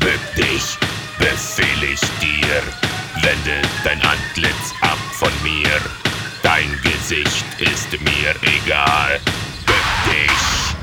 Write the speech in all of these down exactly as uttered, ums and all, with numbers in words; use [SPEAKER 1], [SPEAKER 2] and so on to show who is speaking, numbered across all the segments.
[SPEAKER 1] Bück dich, befehl ich dir, wende dein Antlitz ab von mir. Dein Gesicht ist mir egal. Bück dich.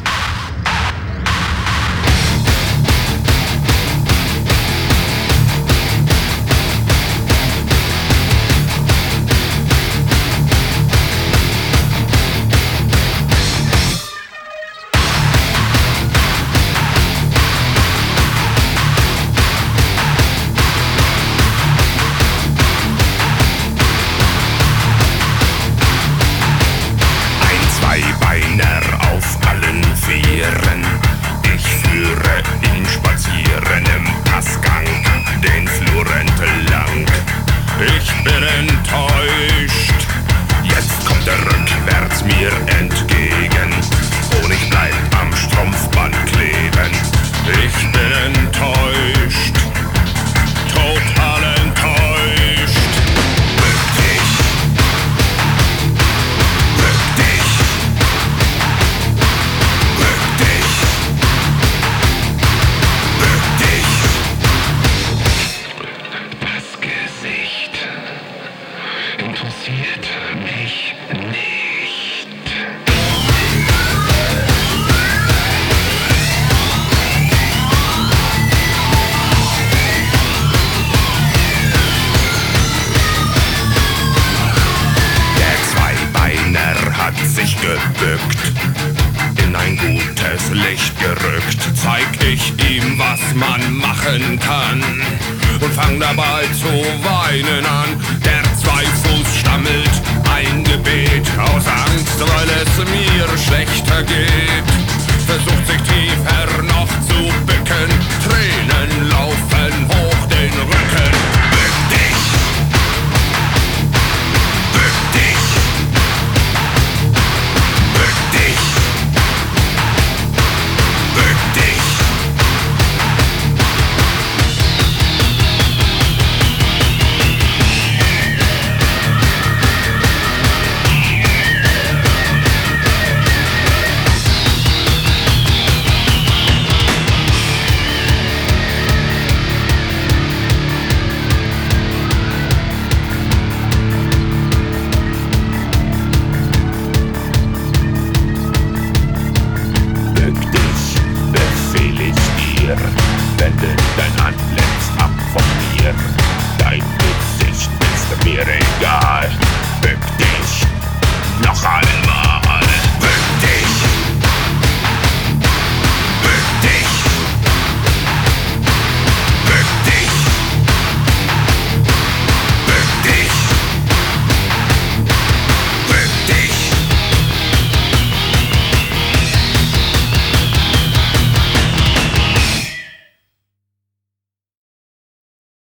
[SPEAKER 2] Auf allen Vieren, ich führe ihn spazieren im Passgang, den Flur entlang. Ich bin enttäuscht, jetzt kommt er rückwärts mir entgegen und ich bleib am Strumpfband kleben. Ich bin enttäuscht, total enttäuscht.
[SPEAKER 3] Interessiert mich nicht.
[SPEAKER 2] Der Zweibeiner hat sich gebückt, in ein gutes Licht gerückt. Zeig ich ihm, was man machen kann, und fang dabei zu weinen an. Der Zweifuß stammelt ein Gebet aus Angst, weil es mir schlechter geht.